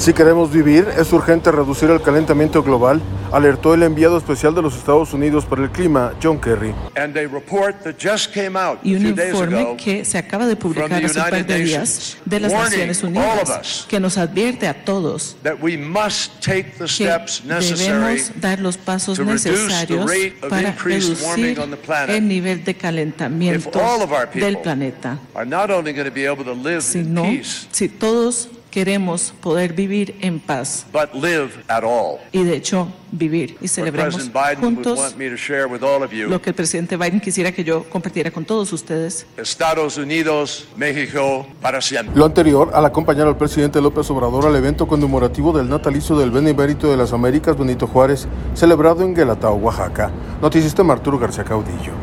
Si queremos vivir, es urgente reducir el calentamiento global, alertó el enviado especial de los Estados Unidos para el clima, John Kerry. Y un informe que se acaba de publicar hace un par de días de las Naciones Unidas, que nos advierte a todos que debemos dar los pasos necesarios para reducir el nivel de calentamiento del planeta. Si todos queremos poder vivir en paz y de hecho vivir, y celebremos juntos lo que el presidente Biden quisiera que yo compartiera con todos ustedes. Estados Unidos, México, para siempre. Lo anterior al acompañar al presidente López Obrador al evento conmemorativo del natalicio del Benemérito de las Américas Benito Juárez, celebrado en Guelatao, Oaxaca. Noticias de Arturo García Caudillo.